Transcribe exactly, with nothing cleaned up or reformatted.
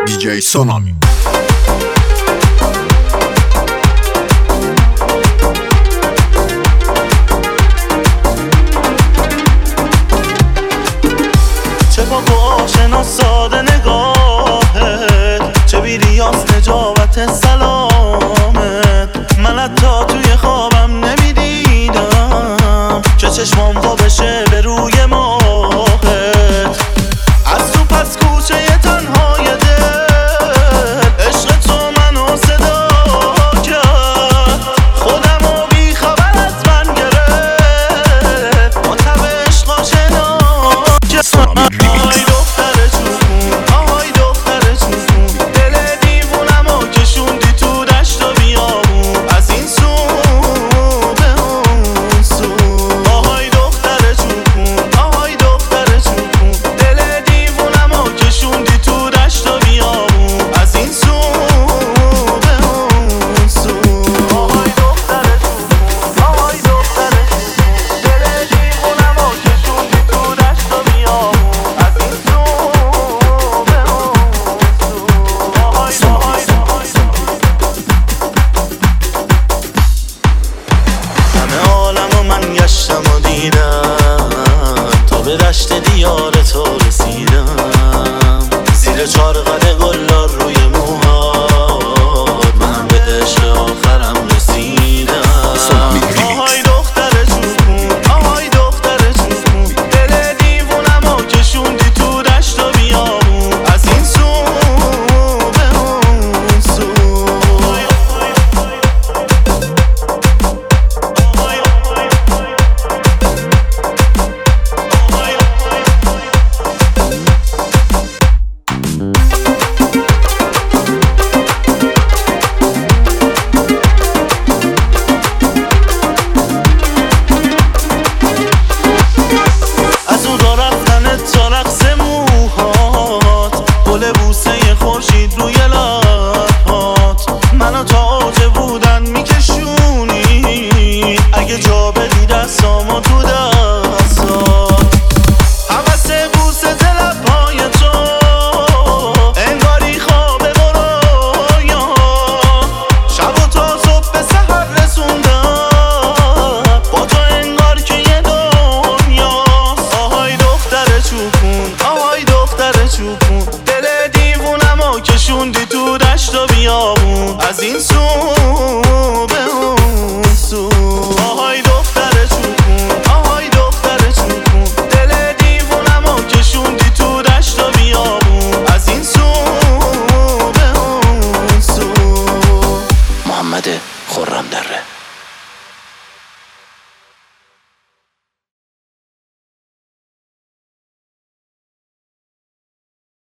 دیجی سونامی. چه پاک و آشنا ساده نگاهت، چه بیریاز نجابت سلامت. من حتی توی خوابم نمیدیدم که چشمام وا بشه به روی ماهت. از تو پس کوچه تنهای دل عشق تو منو صدا کرد. خودم و بی خبر از من گرفت، با تب عشق آشنا کرد. آهای دختر چوبون، آهای دختر چوبون، دل دیوونمو کشوندی تو دشت و بیابون، از این سو به اون سو. آهای دختر چوبون، آهای دختر چوبون، دل دیوونمو کشوندی تو دشت و بیابون، از این سو به اون سو. آهای دختر چوبون، آهای دختر چوبون، دل دیوونمو کشوندی تو دشت و بیابون، از این سو به اون سو. آهای آهای همه عالمو من گشتم و دیدم، تا به دشت دیار تو رسیدم. زیر چار قد گلار روی موهات من به عشق آخرم رسیدم. آهای دختر چوبون، آهای دختر چوبون، دل دیوونمو کشوندی تو دشت و بیابون، از این سو به اون سو. از اون را رفتنت تا رقص موهات، گل بوسه خورشید روی لبات، منو تا اوج بودن میکشونی. اگه جا بدی دستامو تو دستات، حوث بوسه لبهای تو انگاری خوابه و رویا. شب و تا صبح به سحر رسوندم، با تو انگار که یه دنیاست. آهای دختر چوبون، آهای دختر چوبون، دل دیوونمو کشوندی تو دشت و بیابون، از این سو به